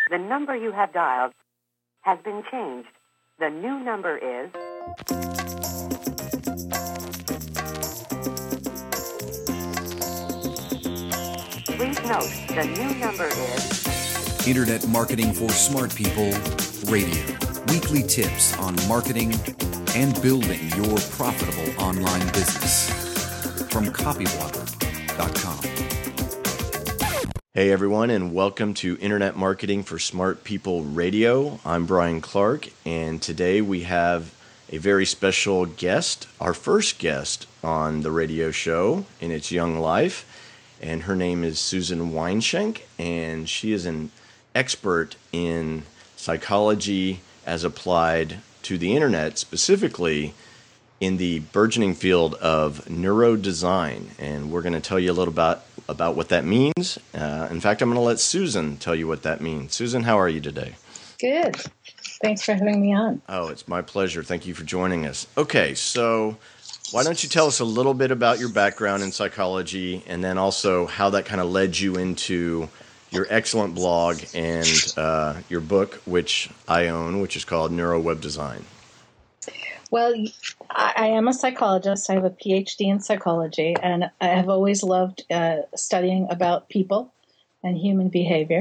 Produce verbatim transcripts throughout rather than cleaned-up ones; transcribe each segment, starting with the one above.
The number you have dialed has been changed. The new number is... Please note, the new number is... Internet Marketing for Smart People Radio. Weekly tips on marketing and building your profitable online business. From copyblogger dot com. Hey everyone, and welcome to Internet Marketing for Smart People Radio. I'm Brian Clark, and today we have a very special guest, our first guest on the radio show in its young life, and her name is Susan Weinschenk, and she is an expert in psychology as applied to the internet, specifically in the burgeoning field of neurodesign. And we're going to tell you a little about, about what that means. Uh, in fact, I'm going to let Susan tell you what that means. Susan, how are you today? Good. Thanks for having me on. Oh, it's my pleasure. Thank you for joining us. Okay, so why don't you tell us a little bit about your background in psychology, and then also how that kind of led you into your excellent blog and uh, your book, which I own, which is called Neuro Web Design. Well, I am a psychologist. I have a P H D in psychology, and I have always loved uh, studying about people and human behavior.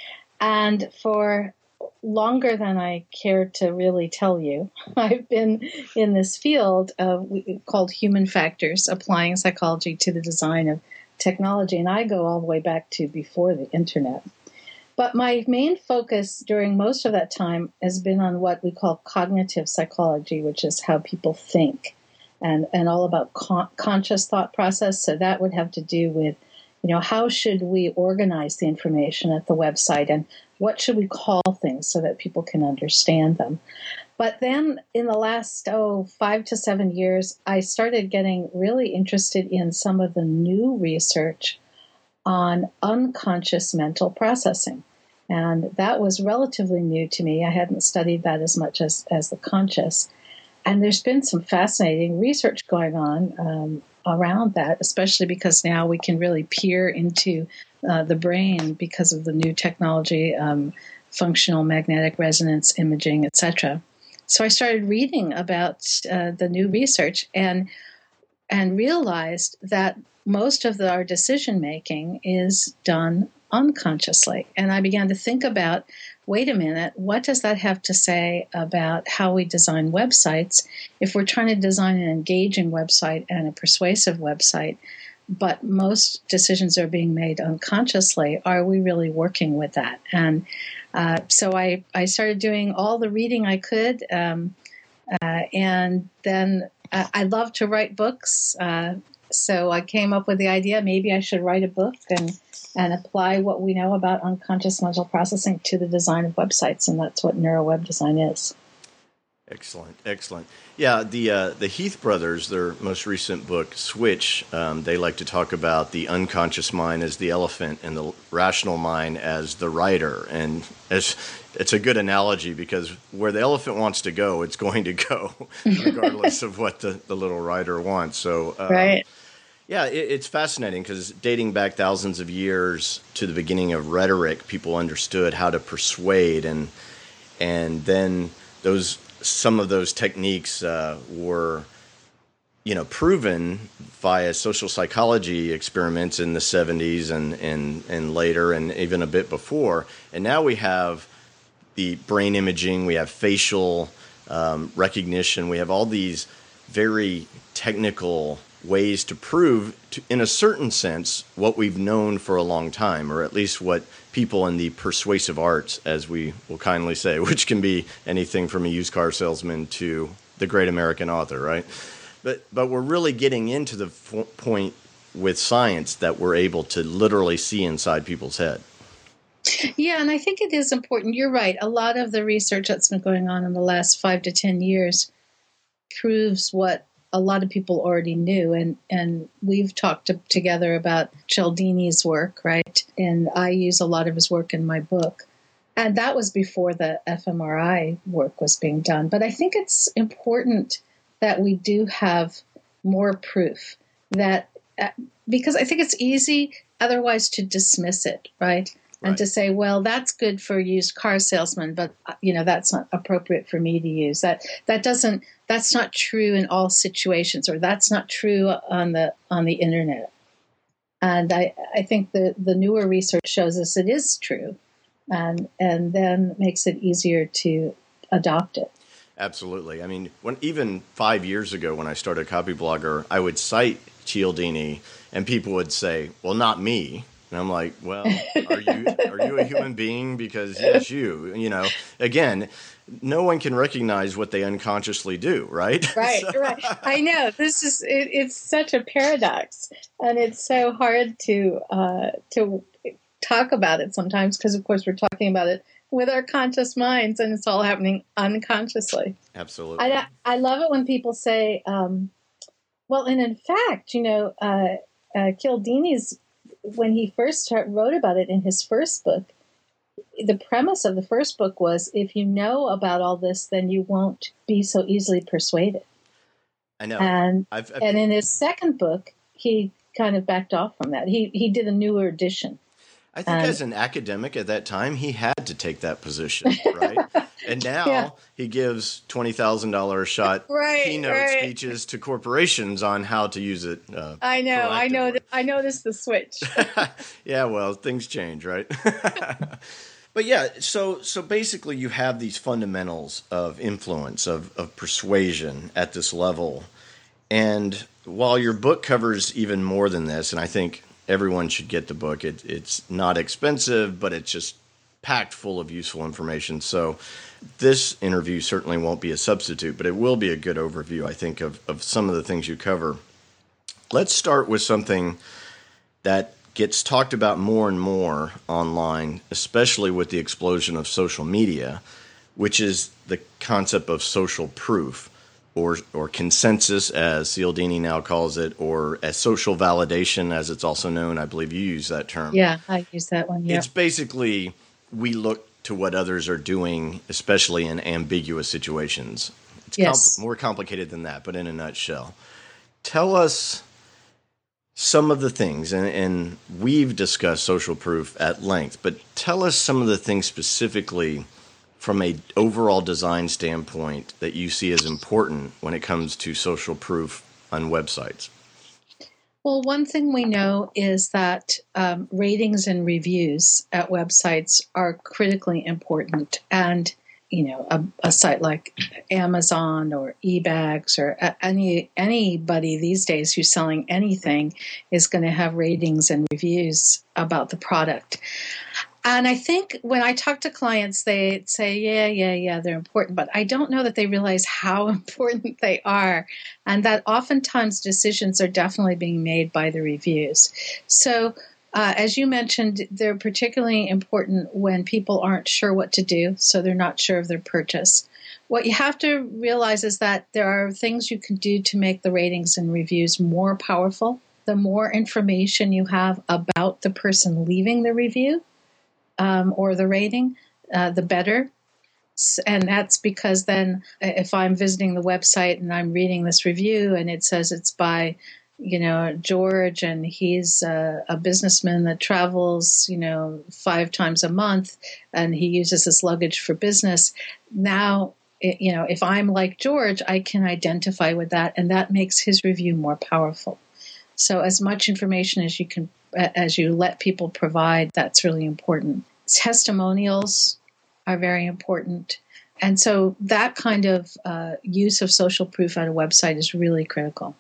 And for longer than I care to really tell you, I've been in this field of called human factors, applying psychology to the design of technology. And I go all the way back to before the internet. But my main focus during most of that time has been on what we call cognitive psychology, which is how people think, and, and all about con- conscious thought process. So that would have to do with, you know, how should we organize the information at the website, and what should we call things so that people can understand them. But then in the last, oh, five to seven years, I started getting really interested in some of the new research on unconscious mental processing. And that was relatively new to me. I hadn't studied that as much as, as the conscious. And there's been some fascinating research going on um, around that, especially because now we can really peer into uh, the brain because of the new technology, um, functional magnetic resonance imaging, et cetera. So I started reading about uh, the new research and and realized that most of the, our decision making is done unconsciously. And I began to think about, wait a minute, what does that have to say about how we design websites? If we're trying to design an engaging website and a persuasive website, but most decisions are being made unconsciously, are we really working with that? And uh, so I, I started doing all the reading I could, um, uh, and then uh, I love to write books. Uh, so I came up with the idea, maybe I should write a book and and apply what we know about unconscious mental processing to the design of websites, and that's what Neuro Web Design is. Excellent, excellent. Yeah, the uh, the Heath brothers, their most recent book, Switch, um, they like to talk about the unconscious mind as the elephant and the rational mind as the rider. And as, it's a good analogy, because where the elephant wants to go, it's going to go, regardless of what the, the little rider wants. So, um, right. Yeah, it, it's fascinating, because dating back thousands of years to the beginning of rhetoric, people understood how to persuade, and and then those some of those techniques uh, were, you know, proven via social psychology experiments in the seventies and, and, and later, and even a bit before. And now we have the brain imaging, we have facial um, recognition, we have all these very technical ways to prove, to, in a certain sense, what we've known for a long time, or at least what people in the persuasive arts, as we will kindly say, which can be anything from a used car salesman to the great American author, right? But but we're really getting into the f- point with science that we're able to literally see inside people's head. Yeah, and I think it is important. You're right. A lot of the research that's been going on in the last five to ten years proves what a lot of people already knew, and, and we've talked to, together about Cialdini's work, right? And I use a lot of his work in my book. And that was before the fMRI work was being done. But I think it's important that we do have more proof that, uh, because I think it's easy otherwise to dismiss it, right? and to say, well, that's good for used car salesmen, but you know that's not appropriate for me to use. That that doesn't that's not true in all situations, or that's not true on the on the internet. And I, I think the, the newer research shows us it is true, and and then makes it easier to adopt it. Absolutely. I mean, when even five years ago when I started Copyblogger, I would cite Cialdini, and people would say, "Well, not me." And I'm like, "Well, are you are you a human being? Because yes, you. You know, again, no one can recognize what they unconsciously do, right?" Right, so. right. I know this is it, it's such a paradox, and it's so hard to uh, to talk about it sometimes because, of course, we're talking about it with our conscious minds, and it's all happening unconsciously. Absolutely. I I love it when people say, um, "Well," and in fact, you know, uh, uh, Cialdini's when he first wrote about it in his first book. The premise of the first book was, if you know about all this, then you won't be so easily persuaded. I know. And I've, I've, and in his second book, he kind of backed off from that. He he did a newer edition. I think um, as an academic at that time, he had to take that position, right? And now yeah. he gives twenty thousand dollars a shot right, keynote right. speeches to corporations on how to use it. Uh, I know, I know, th- I noticed the switch. Yeah, well, things change, right? But yeah, so so basically you have these fundamentals of influence, of, of persuasion at this level. And while your book covers even more than this, and I think everyone should get the book, it, it's not expensive, but it's just packed full of useful information. So this interview certainly won't be a substitute, but it will be a good overview, I think, of, of some of the things you cover. Let's start with something that gets talked about more and more online, especially with the explosion of social media, which is the concept of social proof, or or consensus, as Cialdini now calls it, or as social validation, as it's also known. I believe you use that term. Yeah, I use that one. Yeah. It's basically we look to what others are doing, especially in ambiguous situations. It's yes. compl- more complicated than that, but in a nutshell. Tell us some of the things, and, and we've discussed social proof at length, but tell us some of the things specifically from a overall design standpoint that you see as important when it comes to social proof on websites. Well, one thing we know is that um, ratings and reviews at websites are critically important. And, you know, a, a site like Amazon or eBags or any anybody these days who's selling anything is going to have ratings and reviews about the product. And I think when I talk to clients, they say, yeah, yeah, yeah, they're important. But I don't know that they realize how important they are, and that oftentimes decisions are definitely being made by the reviews. So uh, as you mentioned, they're particularly important when people aren't sure what to do, so they're not sure of their purchase. What you have to realize is that there are things you can do to make the ratings and reviews more powerful. The more information you have about the person leaving the review, Um, or the rating, uh, the better. And that's because then if I'm visiting the website and I'm reading this review and it says it's by, you know, George, and he's a, a businessman that travels, you know, five times a month, and he uses this luggage for business. Now, it, you know, if I'm like George, I can identify with that, and that makes his review more powerful. So as much information as you can, as you let people provide, that's really important. Testimonials are very important. And so that kind of uh, use of social proof on a website is really critical.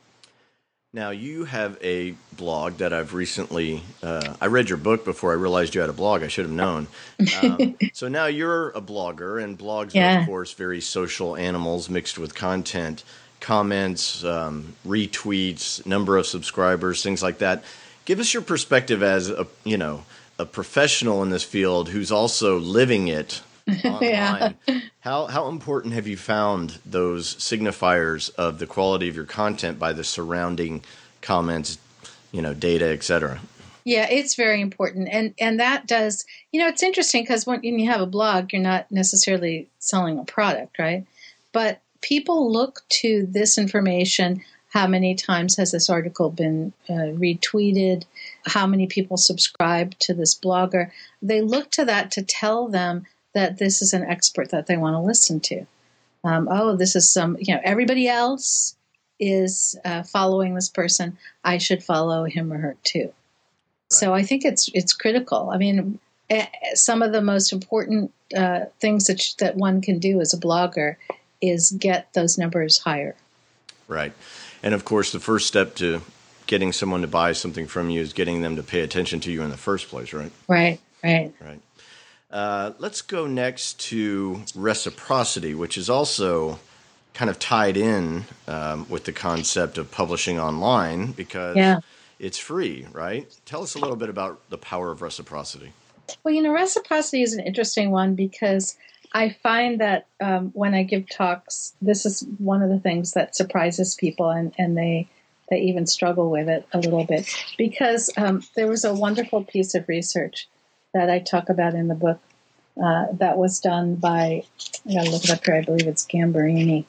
Now, you have a blog that I've recently, uh, I read your book before I realized you had a blog. I should have known. Um, so now you're a blogger, and blogs yeah. are, of course, very social animals mixed with content, comments, um, retweets, number of subscribers, things like that. Give us your perspective as a, you know, a professional in this field who's also living it online. yeah. How how important have you found those signifiers of the quality of your content by the surrounding comments, you know, data, et cetera? Yeah, it's very important. And and that does, you know, it's interesting because when you have a blog, you're not necessarily selling a product, right? But people look to this information how many times has this article been uh, retweeted, how many people subscribe to this blogger. They look to that to tell them that this is an expert that they want to listen to. Um, oh, this is some, you know, everybody else is uh, following this person. I should follow him or her too. Right. So I think it's it's critical. I mean, some of the most important uh, things that sh- that one can do as a blogger is get those numbers higher. Right. And of course, the first step to getting someone to buy something from you is getting them to pay attention to you in the first place, right? Right, right. Right. Uh, let's go next to reciprocity, which is also kind of tied in um, with the concept of publishing online because yeah. it's free, right? Tell us a little bit about the power of reciprocity. Well, you know, reciprocity is an interesting one because I find that um, when I give talks, this is one of the things that surprises people, and, and they they even struggle with it a little bit. Because um, there was a wonderful piece of research that I talk about in the book uh, that was done by, I got to look it up here, I believe it's Gambarini.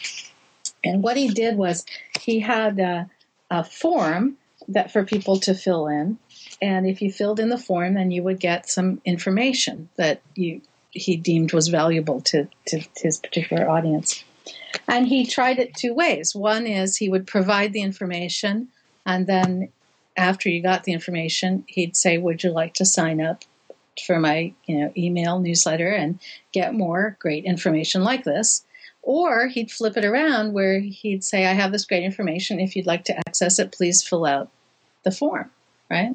And what he did was he had a, a form that for people to fill in. And if you filled in the form, then you would get some information that you he deemed was valuable to, to his particular audience. And he tried it two ways. One is he would provide the information, and then after you got the information, he'd say, would you like to sign up for my you know email newsletter and get more great information like this? Or he'd flip it around where he'd say, I have this great information. If you'd like to access it, please fill out the form, right?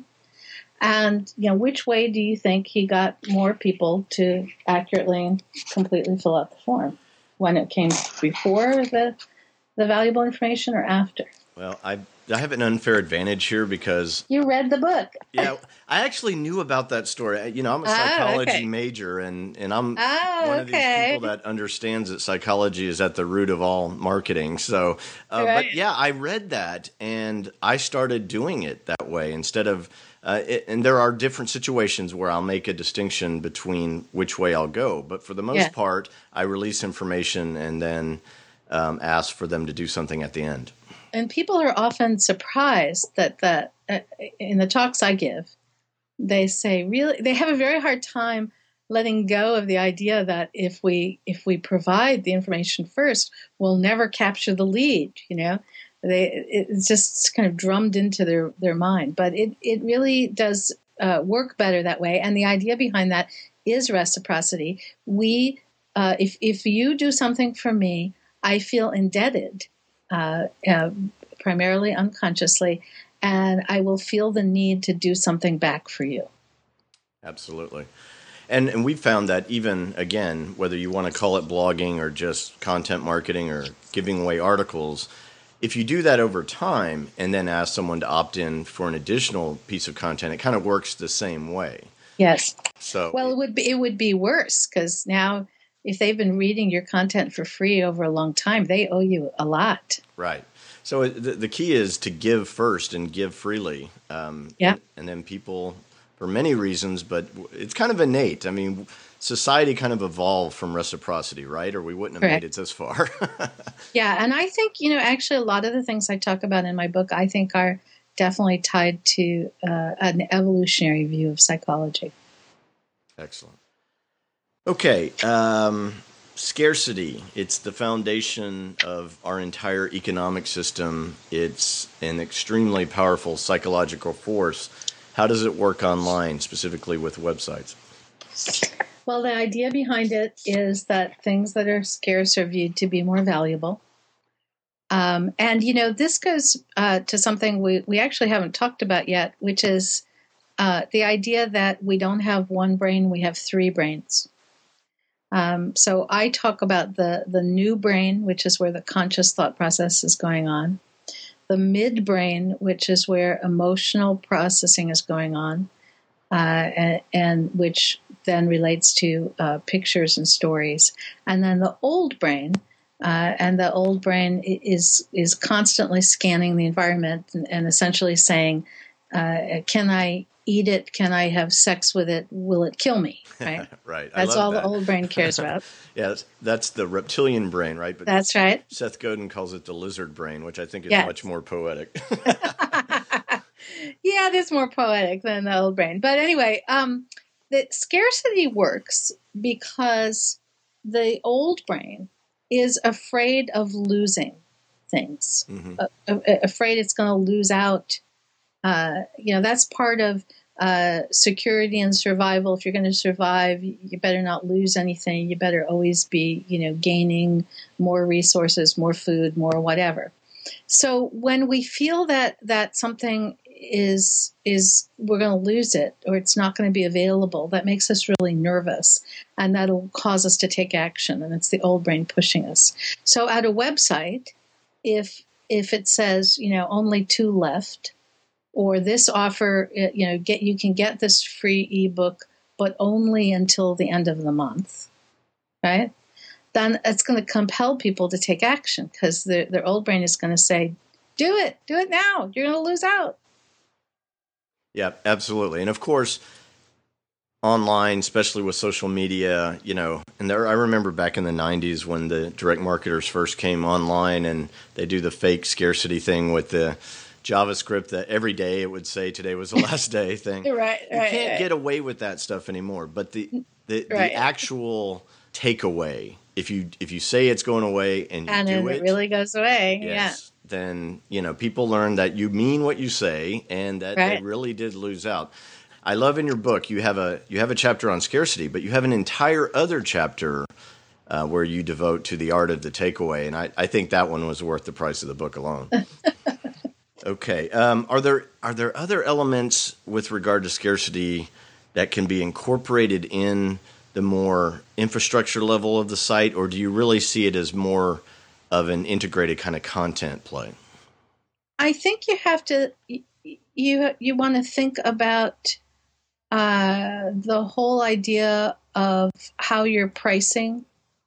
And, you know, which way do you think he got more people to accurately and completely fill out the form? When it came before the the valuable information or after? Well, I I have an unfair advantage here because... You read the book. Yeah, I actually knew about that story. You know, I'm a psychology oh, okay. major, and, and I'm oh, one of okay. these people that understands that psychology is at the root of all marketing. So, uh, right. But yeah, I read that, and I started doing it that way instead of... Uh, it, and there are different situations where I'll make a distinction between which way I'll go. But for the most yeah. part, I release information and then um, ask for them to do something at the end. And people are often surprised that that uh, in the talks I give, they say really they have a very hard time letting go of the idea that if we if we provide the information first, we'll never capture the lead. You know, they it's just kind of drummed into their, their mind. But it it really does uh, work better that way. And the idea behind that is reciprocity. We uh, if if you do something for me, I feel indebted. Uh, uh, primarily unconsciously, and I will feel the need to do something back for you. Absolutely. And and we've found that even, again, whether you want to call it blogging or just content marketing or giving away articles, if you do that over time and then ask someone to opt in for an additional piece of content, it kind of works the same way. Yes. So well, it would be, it would be worse because now if they've been reading your content for free over a long time, they owe you a lot. Right. So the, the key is to give first and give freely. Um, yeah. And, and then people, for many reasons, but it's kind of innate. I mean, society kind of evolved from reciprocity, right? Or we wouldn't have Correct. made it this far. Yeah. And I think, you know, actually a lot of the things I talk about in my book, I think are definitely tied to uh, an evolutionary view of psychology. Excellent. Okay, um, scarcity. It's the foundation of our entire economic system. It's an extremely powerful psychological force. How does it work online, specifically with websites? Well, the idea behind it is that things that are scarce are viewed to be more valuable. Um, and, you know, this goes uh, to something we, we actually haven't talked about yet, which is uh, the idea that we don't have one brain, we have three brains. Um, so I talk about the, the new brain, which is where the conscious thought process is going on, the midbrain, which is where emotional processing is going on, uh, and, and which then relates to uh, pictures and stories, and then the old brain, uh, and the old brain is is constantly scanning the environment and, and essentially saying, uh, can I eat it? Can I have sex with it? Will it kill me? Right. Right. I That's love all that. the old brain cares about. Yeah, that's, that's the reptilian brain, right? But That's right. Seth Godin calls it the lizard brain, which I think is Yes. much more poetic. Yeah, it is more poetic than the old brain. But anyway, um, the scarcity works because the old brain is afraid of losing things, Mm-hmm. uh, uh, afraid it's going to lose out. Uh, you know, that's part of uh, security and survival. If you're going to survive, you better not lose anything. You better always be, you know, gaining more resources, more food, more whatever. So when we feel that that something is is we're going to lose it or it's not going to be available, that makes us really nervous, and that'll cause us to take action. And it's the old brain pushing us. So at a website, if if it says, you know, only two left, or this offer, you know, get you can get this free ebook, but only until the end of the month, right? Then it's going to compel people to take action because their their old brain is going to say, "Do it, do it now. You're going to lose out." Yeah, absolutely. And of course, online, especially with social media, you know, and there, I remember back in the nineties when the direct marketers first came online and they do the fake scarcity thing with the JavaScript that every day it would say today was the last day thing. Right, You right, can't right. get away with that stuff anymore. But the the, Right. the actual takeaway, if you if you say it's going away and you And do then it, it really goes away. yes, then you know people learn that you mean what you say and that they Right. really did lose out. I love in your book you have a you have a chapter on scarcity, but you have an entire other chapter uh, where you devote to the art of the takeaway, and I, I think that one was worth the price of the book alone. Okay, um, are there are there other elements with regard to scarcity that can be incorporated in the more infrastructure level of the site, or do you really see it as more of an integrated kind of content play? I think you have to you you want to think about uh, the whole idea of how you're pricing.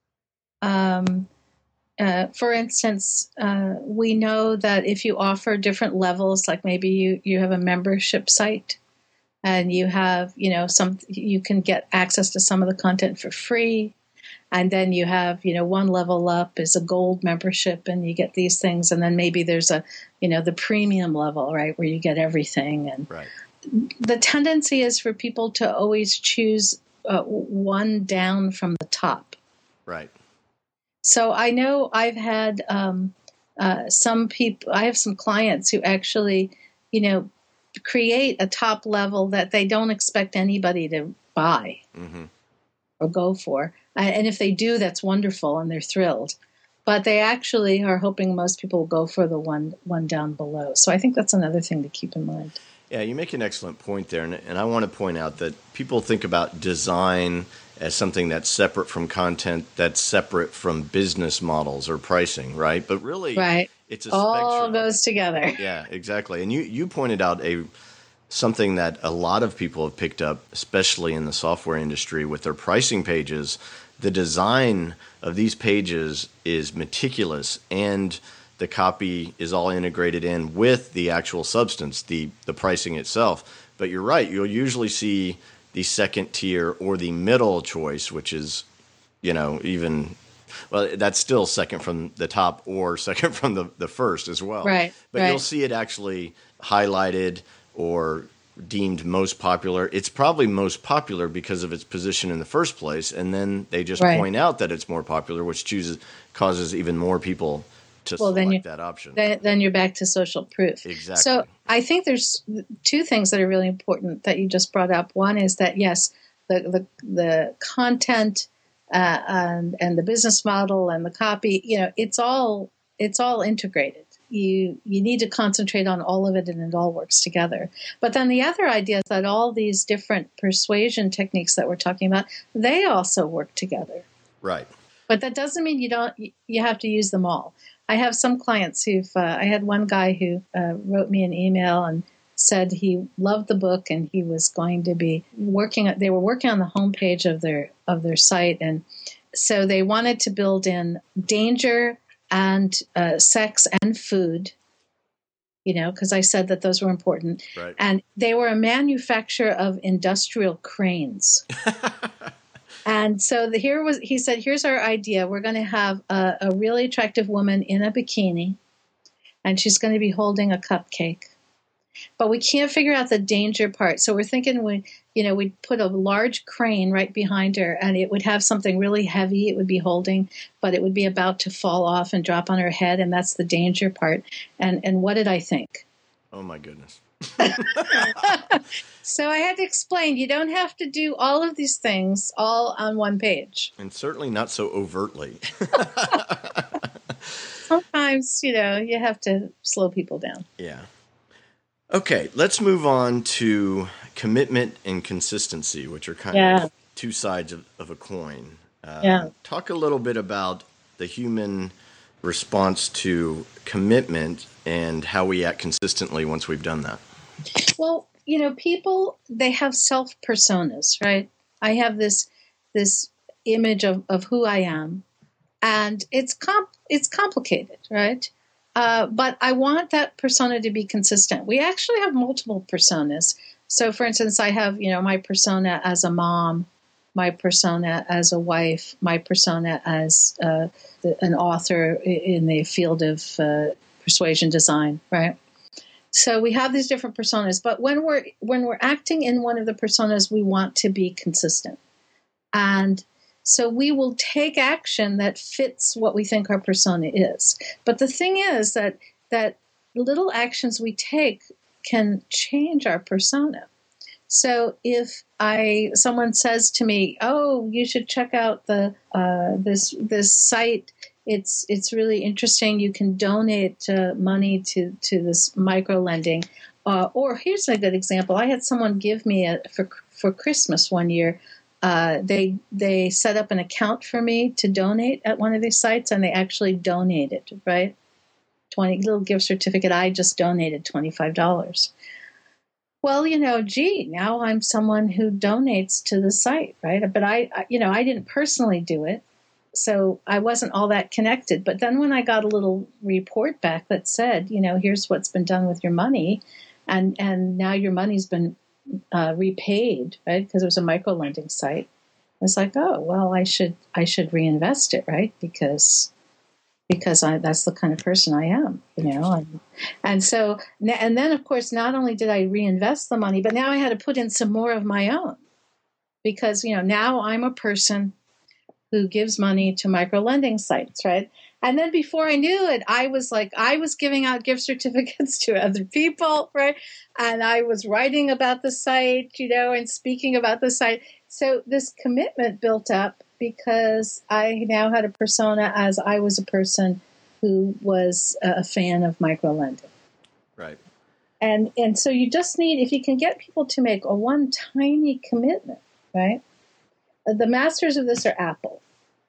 Um, uh, for instance, uh, we know that if you offer different levels, like maybe you, you have a membership site and you have, you know, some, you can get access to some of the content for free. And then you have, you know, one level up is a gold membership and you get these things. And then maybe there's a, you know, the premium level, right, where you get everything. And Right. the tendency is for people to always choose uh, one down from the top. Right. So I know I've had um, uh, some people, I have some clients who actually, you know, create a top level that they don't expect anybody to buy Mm-hmm. or go for. Uh, and if they do, that's wonderful and they're thrilled. But they actually are hoping most people will go for the one one down below. So I think that's another thing to keep in mind. Yeah, you make an excellent point there. And, and I want to point out that people think about design as something that's separate from content, that's separate from business models or pricing, right? But really, Right. it's a All spectrum. goes together. Yeah, exactly. And you, you pointed out a something that a lot of people have picked up, especially in the software industry with their pricing pages. The design of these pages is meticulous and the copy is all integrated in with the actual substance, the, the pricing itself. But you're right, you'll usually see the second tier or the middle choice, which is, you know, even, well, that's still second from the top or second from the, the first as well. Right, But right. you'll see it actually highlighted or deemed most popular. It's probably most popular because of its position in the first place, and then they just Right. point out that it's more popular, which chooses causes even more people to Well, then select you- that option. Then, then you're back to social proof. Exactly. So I think there's two things that are really important that you just brought up. One is that, yes, the the, the content uh, and, and the business model and the copy, you know, it's all it's all integrated. You you need to concentrate on all of it and it all works together. But then the other idea is that all these different persuasion techniques that we're talking about, they also work together. Right. But that doesn't mean you don't. You have to use them all. I have some clients who've. Uh, I had one guy who uh, wrote me an email and said he loved the book and he was going to be working. They were working on the homepage of their of their site, and so they wanted to build in danger and uh, sex and food you know, because I said that those were important. Right. And they were a manufacturer of industrial cranes. And so the, here was, he said, here's our idea. We're going to have a, a really attractive woman in a bikini, and she's going to be holding a cupcake. But we can't figure out the danger part. So we're thinking, we, you know, we'd put a large crane right behind her, and it would have something really heavy it would be holding, but it would be about to fall off and drop on her head, and that's the danger part. And and what did I think? Oh, my goodness. So I had to explain, you don't have to do all of these things all on one page. And certainly not so overtly. Sometimes, you know, you have to slow people down. Yeah. Okay, let's move on to commitment and consistency, which are kind Yeah. of two sides of, of a coin. Uh, Yeah. Talk a little bit about the human response to commitment and how we act consistently once we've done that. Well, you know, people, they have self personas, right? I have this this image of, of who I am, and it's comp it's complicated, right? Uh, but I want that persona to be consistent. We actually have multiple personas. So, for instance, I have, you know, my persona as a mom, my persona as a wife, my persona as uh, the, an author in the field of uh, persuasion design, right? So we have these different personas, but when we're when we're acting in one of the personas, we want to be consistent. And so we will take action that fits what we think our persona is. But the thing is that that little actions we take can change our persona. So if I someone says to me, "Oh, you should check out the uh, this this site. It's it's really interesting. You can donate uh, money to to this micro lending." Uh, or here's a good example. I had someone give me a, for for Christmas one year. Uh, they they set up an account for me to donate at one of these sites, and they actually donated, right? twenty little gift certificate. I just donated twenty-five dollars. Well, you know, gee, now I'm someone who donates to the site, right? But I, I, you know, I didn't personally do it, so I wasn't all that connected. But then when I got a little report back that said, you know, here's what's been done with your money, and and now your money's been uh, repaid, right? Because it was a micro lending site. I was like, oh, well, I should I should reinvest it, right? Because because I, that's the kind of person I am, you know. And, and so, and then, of course, not only did I reinvest the money, but now I had to put in some more of my own. Because, you know, now I'm a person who gives money to micro lending sites, right? And then before I knew it, I was like, I was giving out gift certificates to other people, right? And I was writing about the site, you know, and speaking about the site. So this commitment built up because I now had a persona as I was a person who was a fan of micro lending. Right. And and so you just need, if you can get people to make a one tiny commitment, right? The masters of this are Apple.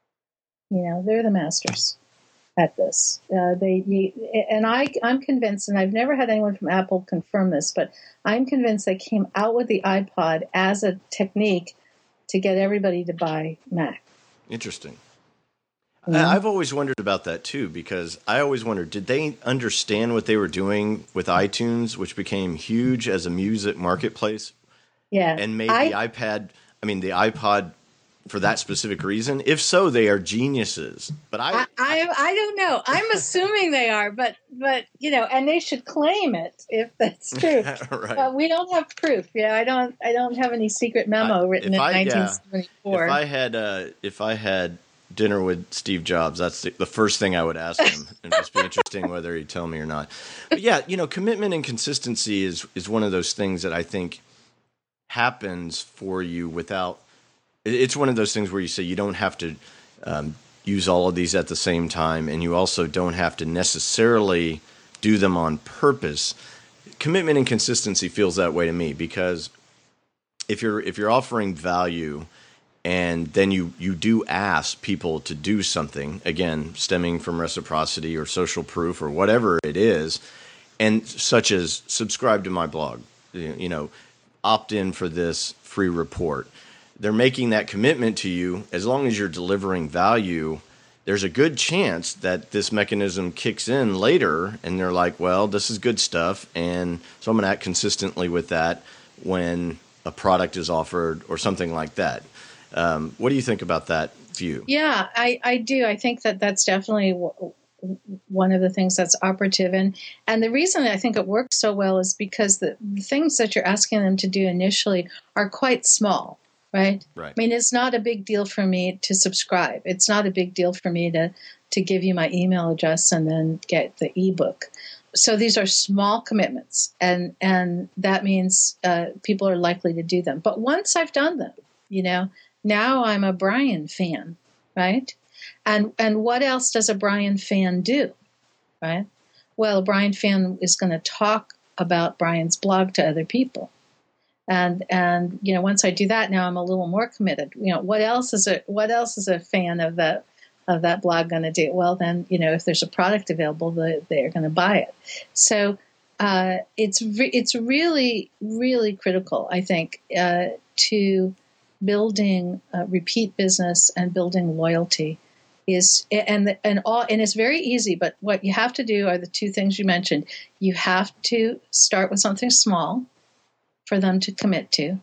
You know, they're the masters at this. Uh, they you, and I, I'm convinced, and I've never had anyone from Apple confirm this, but I'm convinced they came out with the iPod as a technique to get everybody to buy Mac. Interesting. Yeah. I've always wondered about that too, because I always wondered, did they understand what they were doing with iTunes, which became huge as a music marketplace? Yeah. And made I, the iPad, I mean, the iPod for that specific reason? If so, they are geniuses. But I, I, I, I don't know. I'm assuming they are, but, but, you know, and they should claim it if that's true. right. But we don't have proof. Yeah. I don't, I don't have any secret memo I, written in I, nineteen seventy-four. Yeah, if I had, uh, if I had dinner with Steve Jobs, that's the, the first thing I would ask him, and just be interesting whether he'd tell me or not. But yeah, you know, commitment and consistency is, is one of those things that I think happens for you without, it's one of those things where you say you don't have to um, use all of these at the same time, and you also don't have to necessarily do them on purpose. Commitment and consistency feels that way to me, because if you're if you're offering value and then you, you do ask people to do something, again, stemming from reciprocity or social proof or whatever it is, and such as subscribe to my blog, you know, opt in for this free report. They're making that commitment to you. As long as you're delivering value, there's a good chance that this mechanism kicks in later and they're like, well, this is good stuff. And so I'm going to act consistently with that when a product is offered or something like that. Um, what do you think about that view? Yeah, I, I do. I think that that's definitely w- one of the things that's operative. And, and the reason I think it works so well is because the, the things that you're asking them to do initially are quite small. Right? Right. I mean, it's not a big deal for me to subscribe. It's not a big deal for me to, to give you my email address and then get the ebook. So these are small commitments, and, and that means uh, people are likely to do them. But once I've done them, you know, now I'm a Brian fan, right? And and what else does a Brian fan do, right? Well, a Brian fan is going to talk about Brian's blog to other people. And, and, you know, once I do that, now I'm a little more committed. You know, what else is a, what else is a fan of that, of that blog going to do? Well, then, you know, if there's a product available, they, they're going to buy it. So, uh, it's, re- it's really, really critical, I think, uh, to building uh, repeat business and building loyalty is, and, and all, and it's very easy, but what you have to do are the two things you mentioned. You have to start with something small for them to commit to.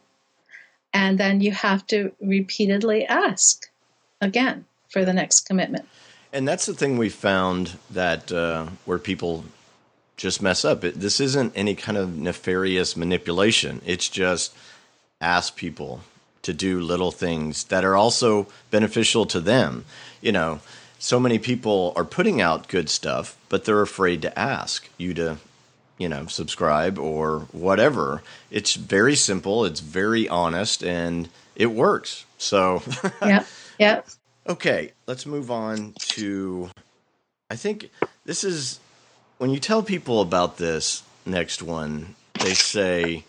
And then you have to repeatedly ask again for the next commitment. And that's the thing we found that uh, where people just mess up. It, this isn't any kind of nefarious manipulation. It's just ask people to do little things that are also beneficial to them. You know, so many people are putting out good stuff, but they're afraid to ask you to, you know, subscribe or whatever. It's very simple. It's very honest, and it works. So, yeah, yeah. Okay, let's move on to, I think this is, when you tell people about this next one, they say,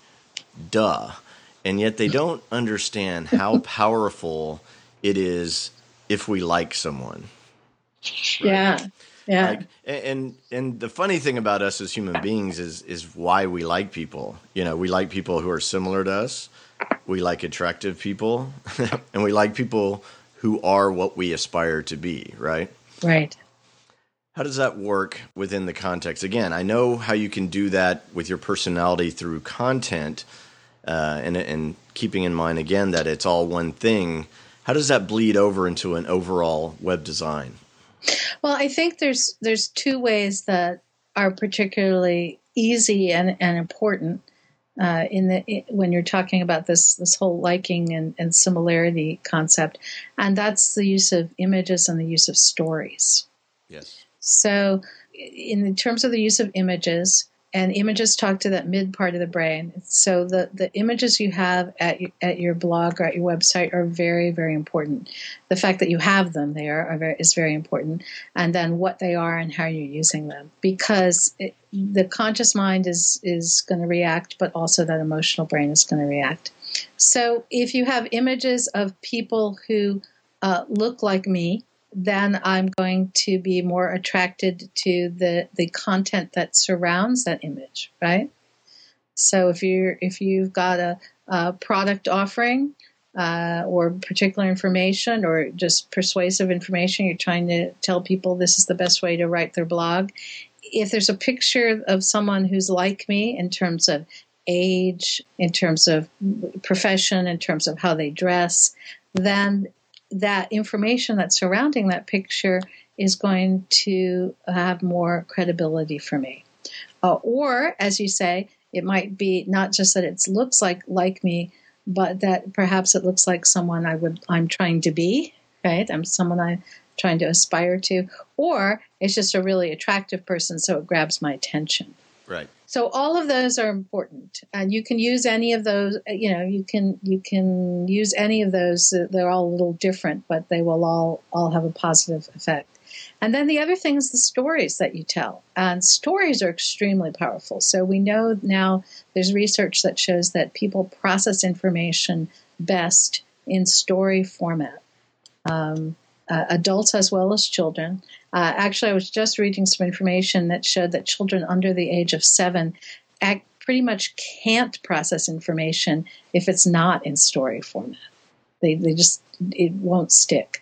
duh. And yet they don't understand how powerful it is if we like someone. Right? Yeah. Yeah. Like, and and the funny thing about us as human beings is is why we like people. You know, we like people who are similar to us. We like attractive people, and we like people who are what we aspire to be. Right. Right. How does that work within the context? Again, I know how you can do that with your personality through content, uh, and and keeping in mind again that it's all one thing. How does that bleed over into an overall web design? Well, I think there's there's two ways that are particularly easy and, and important uh, in the when you're talking about this this whole liking and, and similarity concept, and that's the use of images and the use of stories. Yes. So, in terms of the use of images, and images talk to that mid part of the brain. So the, the images you have at your, at your blog or at your website are very, very important. The fact that you have them there are very, is very important. And then what they are and how you're using them. Because it, the conscious mind is, is going to react, but also that emotional brain is going to react. So if you have images of people who uh, look like me, then I'm going to be more attracted to the, the content that surrounds that image, right? So if you're if you've got a, a product offering uh, or particular information or just persuasive information, you're trying to tell people this is the best way to write their blog. If there's a picture of someone who's like me in terms of age, in terms of profession, in terms of how they dress, then that information that's surrounding that picture is going to have more credibility for me. Uh, or, as you say, it might be not just that it looks like like me, but that perhaps it looks like someone I would I'm trying to be, right? I'm someone I'm trying to aspire to, or it's just a really attractive person, so it grabs my attention. Right. So all of those are important, and you can use any of those. You know, you can you can use any of those. They're all a little different, but they will all all have a positive effect. And then the other thing is the stories that you tell, and stories are extremely powerful. So we know now there's research that shows that people process information best in story format. Um, Uh, adults as well as children. Uh, actually, I was just reading some information that showed that children under the age of seven act, pretty much can't process information if it's not in story format. They, they just, it won't stick.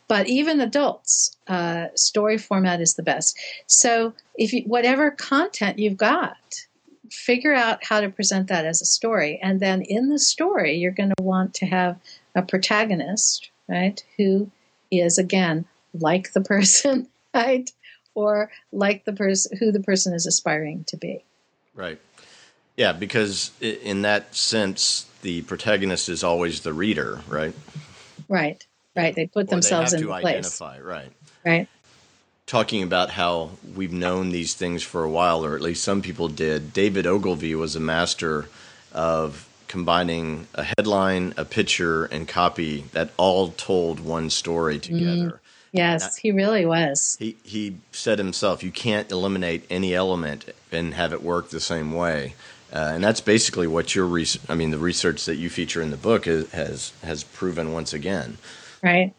But even adults, uh, story format is the best. So if you, whatever content you've got, figure out how to present that as a story. And then in the story, you're going to want to have a protagonist, right, who is, again, like the person, right, or like the person who the person is aspiring to be. Right. Yeah, because in that sense, the protagonist is always the reader, right? Right, right. They put or themselves they have in to place. Identify, right. Right. Talking about how we've known these things for a while, or at least some people did, David Ogilvy was a master of combining a headline, a picture, and copy that all told one story together. Mm, yes, he really was. He he said himself, you can't eliminate any element and have it work the same way. Uh, and that's basically what your res- I mean, the research that you feature in the book is, has has proven once again. Right.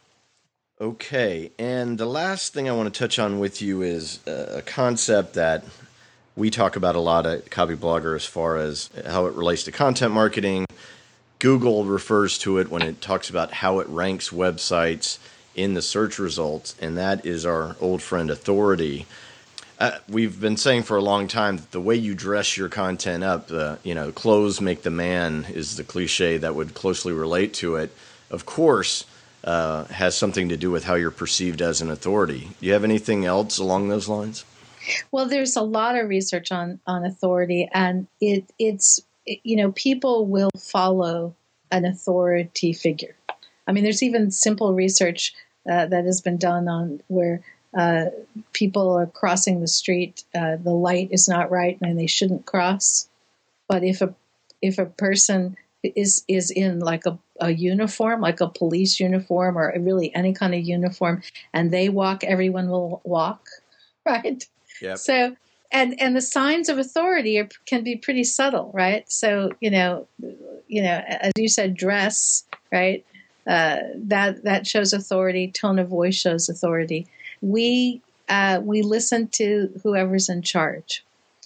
Okay, and the last thing I want to touch on with you is a concept that we talk about a lot at Copyblogger as far as how it relates to content marketing. Google refers to it when it talks about how it ranks websites in the search results, and that is our old friend authority. Uh, we've been saying for a long time that the way you dress your content up, the you know, clothes make the man is the cliche that would closely relate to it. Of course, uh, has something to do with how you're perceived as an authority. Do you have anything else along those lines? Well, there's a lot of research on, on authority, and it it's, you know, people will follow an authority figure. I mean, there's even simple research uh, that has been done on where uh, people are crossing the street, uh, the light is not right and they shouldn't cross. But if a if a person is is in like a, a uniform, like a police uniform or really any kind of uniform, and they walk, everyone will walk, right? Yep. So, and and the signs of authority are, can be pretty subtle, right? So, you know, you know, as you said, dress, right? Uh, that that shows authority. Tone of voice shows authority. We uh, we listen to whoever's in charge.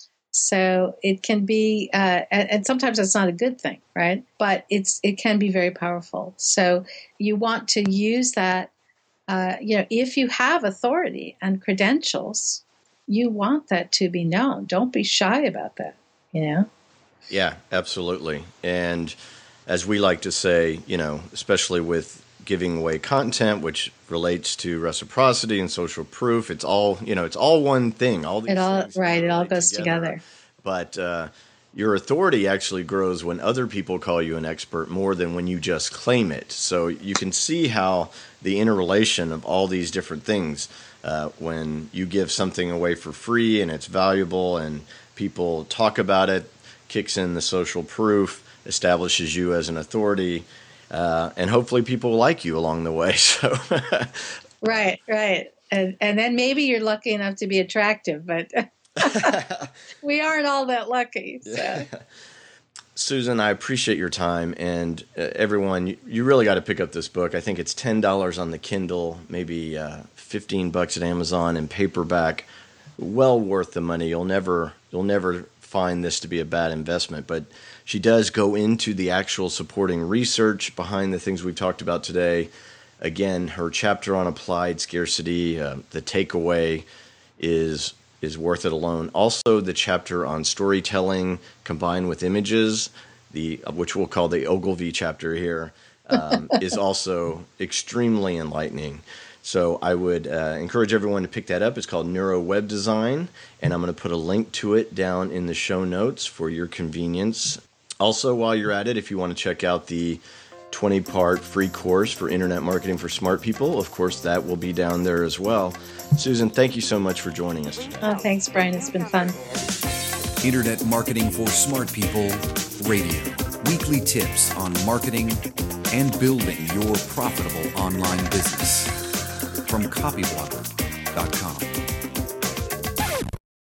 So it can be, uh, and, and sometimes that's not a good thing, right? But it's it can be very powerful. So you want to use that. Uh, you know, if you have authority and credentials, you want that to be known. Don't be shy about that, you know? Yeah, absolutely. And as we like to say, you know, especially with giving away content, which relates to reciprocity and social proof, it's all, you know, it's all one thing. All these it all, things right, it all relate goes together. But uh, your authority actually grows when other people call you an expert more than when you just claim it. So you can see how the interrelation of all these different things, uh, when you give something away for free and it's valuable and people talk about it, kicks in the social proof, establishes you as an authority, uh, and hopefully people like you along the way. So, right, right, and and then maybe you're lucky enough to be attractive, but we aren't all that lucky. So. Yeah. Susan, I appreciate your time, and uh, everyone, you, you really got to pick up this book. I think it's ten dollars on the Kindle, maybe uh, fifteen bucks at Amazon in paperback. Well worth the money. You'll never, you'll never find this to be a bad investment. But she does go into the actual supporting research behind the things we've talked about today. Again, her chapter on applied scarcity, uh, the takeaway is is worth it alone. Also, the chapter on storytelling combined with images, the which we'll call the Ogilvy chapter here, um, is also extremely enlightening. So I would uh, encourage everyone to pick that up. It's called Neuro Web Design, and I'm going to put a link to it down in the show notes for your convenience. Also, while you're at it, if you want to check out the twenty-part free course for Internet Marketing for Smart People, of course, that will be down there as well. Susan, thank you so much for joining us today. Oh, thanks, Brian. It's been fun. Internet Marketing for Smart People Radio. Weekly tips on marketing and building your profitable online business. From copyblogger dot com.